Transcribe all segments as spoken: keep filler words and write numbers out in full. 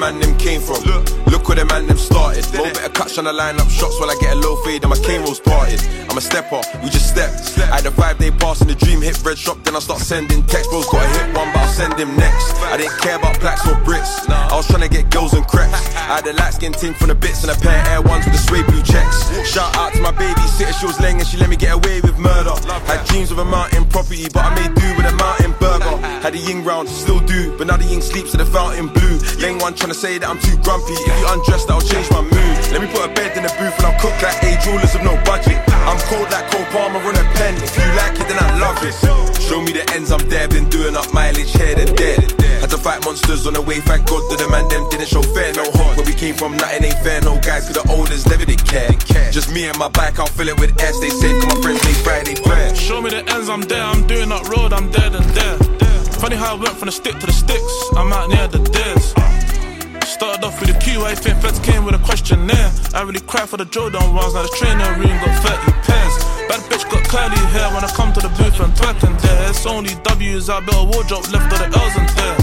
man them came from. Look, look where the man them started. No better catch on the line up shots while I get a low fade and my cane rolls parted. I'm a stepper, we just stepped. I had a five day pass in the dream, hit red shop, then I start sending text. Bro's got a hit one, but I'll send him next. I didn't care about plaques or bricks. I was trying to get girls and crepes. I had a light skin ting from the bits and a pair of Air Ones with the suede blue checks. Shout out to my babysitter, she was laying and she let me get away with murder. Had dreams of a mountain property, but I made do with a mountain burger. Had a ying round, still do, but now the ying sleeps at the fountain blue. Lane one trying to say that I'm too grumpy. If you undressed, I'll change my mood. Let me put a bed in the booth and I'll cook like age rulers of no budget. I'm cold like Cole Palmer on a pen. If you like it, then I love it. Show me the ends, I'm there. Been doing up mileage here and there. Had to fight monsters on the way, thank God that the man them didn't show fair, no heart. Where we came from, nothing ain't fair, no guys, cause the olders never did care. Just me and my bike, I'll fill it with air, stay safe, cause my friends make Friday prayer. Show me the ends, I'm there, I'm doing up road, I'm dead and there. Funny how I went from the stick to the sticks, I'm out near the dares. Started off with a Q, I think feds came with a questionnaire. I really cried for the Jordan ones, now the trainer room got thirty pairs. Bad bitch got curly hair when I come to the booth and twerking there. It's only W's, I built a wardrobe left of the L's and there.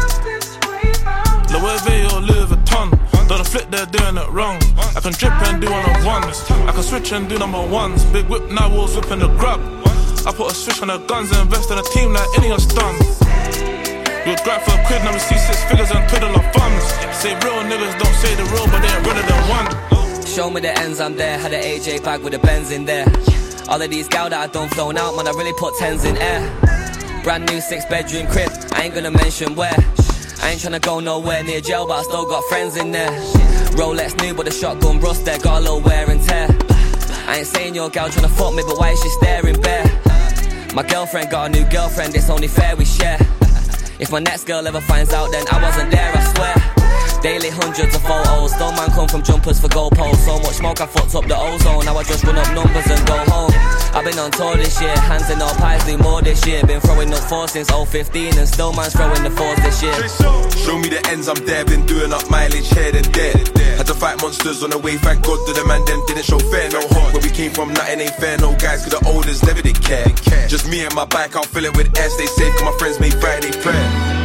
Louis or Louis Vuitton, don't flip, they're doing it wrong. I can drip and do one of ones, I can switch and do number ones. Big whip, now walls whipping the grub. I put a switch on the guns and invest in a team like Ineos done. You would grab for a quid, now we see six figures and twiddle our thumbs. Say real niggas don't say the real, but they're realer than one. Show me the ends, I'm there. Had an A J bag with the Benz in there. All of these gal that I done flown out, man, I really put tens in air. Brand new six bedroom crib, I ain't gonna mention where. I ain't tryna go nowhere near jail, but I still got friends in there. Rolex new, but the shotgun rust there, got a little wear and tear. I ain't saying your gal tryna fuck me, but why is she staring bare? My girlfriend got a new girlfriend, it's only fair we share. If my next girl ever finds out, then I wasn't there, I swear. Daily hundreds of photos, don't man come from jumpers for goalposts. So much smoke I fucked up the ozone, now I just run up numbers and go home. I've been on tour this year, hands in all pies, do more this year. Been throwing up four since oh fifteen and still man's throwing the fours this year. Show me the ends, I'm there, been doing up mileage here and there. Had to fight monsters on the way, thank God that the man them didn't show fair, no heart. Where we came from, nothing ain't fair, no guys, cause the olders never did care. Just me and my bike, I'll fill it with air, stay safe, cause my friends made Friday prayer.